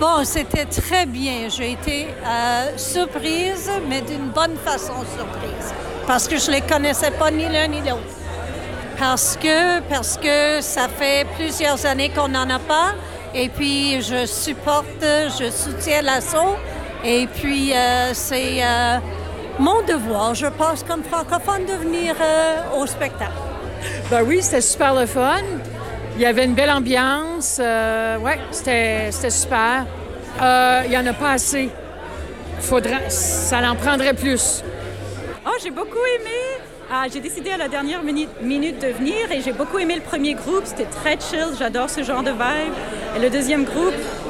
Bon, c'était très bien. J'ai été surprise, mais d'une bonne façon surprise. Parce que je ne les connaissais pas ni l'un ni l'autre. Parce que ça fait plusieurs années qu'on n'en a pas. Et puis, je soutiens l'assaut. Et puis, c'est mon devoir, je pense, comme francophone, de venir au spectacle. Ben oui, c'était super le fun. Il y avait une belle ambiance. C'était super. Il n'y en a pas assez. Ça en prendrait plus. Oh, j'ai beaucoup aimé. J'ai décidé à la dernière minute de venir et j'ai beaucoup aimé le premier groupe. C'était très chill. J'adore ce genre de vibe. Et le deuxième groupe,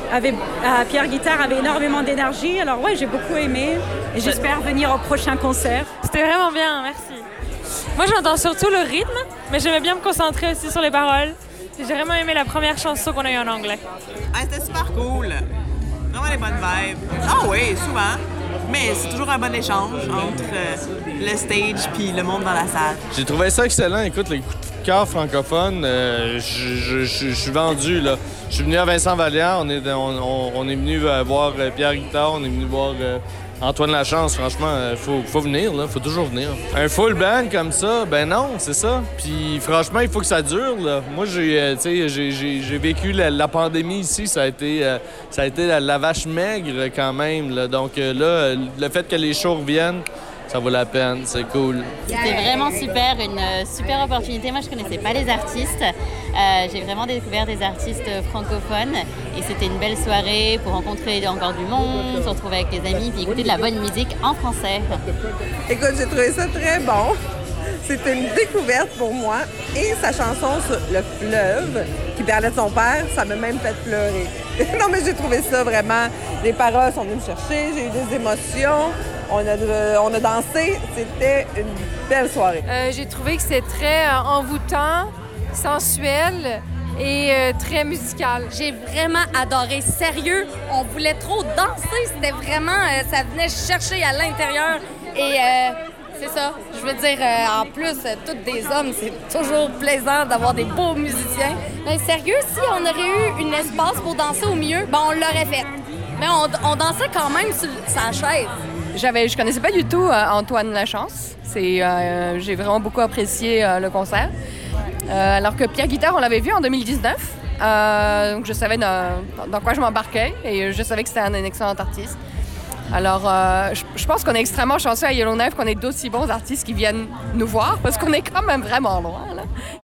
Pierre Guitare, avait énormément d'énergie. Alors ouais, j'ai beaucoup aimé. Et j'espère venir au prochain concert. C'était vraiment bien, merci. Moi, j'entends surtout le rythme, mais j'aimais bien me concentrer aussi sur les paroles. J'ai vraiment aimé la première chanson qu'on a eue en anglais. C'était super cool. Vraiment des bonnes vibes. Ah oui, souvent. Mais c'est toujours un bon échange entre le stage puis le monde dans la salle. J'ai trouvé ça excellent. Écoute, les coups de cœur francophones, je suis vendu, là. Je suis venu à Vincent Vallière, on est venu voir Pierre Guitare, on est venu voir Antoine Lachance. Franchement, faut venir, là. Faut toujours venir. Un full band comme ça, ben non, c'est ça. Puis franchement, il faut que ça dure, là. Moi, j'ai vécu la pandémie ici, ça a été la vache maigre quand même, là. Donc là, le fait que les shows reviennent, ça vaut la peine, c'est cool. C'était vraiment super, une super opportunité. Moi, je connaissais pas les artistes. J'ai vraiment découvert des artistes francophones et c'était une belle soirée pour rencontrer encore du monde, se retrouver avec les amis et écouter de la bonne musique en français. Écoute, j'ai trouvé ça très bon. C'était une découverte pour moi. Et sa chanson sur le fleuve, qui parlait de son père, ça m'a même fait pleurer. Non, mais j'ai trouvé ça vraiment... Les paroles sont venues me chercher, j'ai eu des émotions. On a dansé, c'était une belle soirée. J'ai trouvé que c'était très envoûtant, sensuel et très musical. J'ai vraiment adoré. Sérieux, on voulait trop danser. C'était vraiment... ça venait chercher à l'intérieur. Et c'est ça. Je veux dire, en plus, tous des hommes, c'est toujours plaisant d'avoir des beaux musiciens. Mais sérieux, si on aurait eu un espace pour danser au milieu, on l'aurait fait. Mais on dansait quand même sur sa chaise. Je connaissais pas du tout Antoine Lachance. J'ai vraiment beaucoup apprécié le concert. Alors que Pierre Guitare, on l'avait vu en 2019. Donc je savais dans quoi je m'embarquais et je savais que c'était un excellent artiste. Alors je pense qu'on est extrêmement chanceux à Yellowknife qu'on ait d'aussi bons artistes qui viennent nous voir parce qu'on est quand même vraiment loin, là.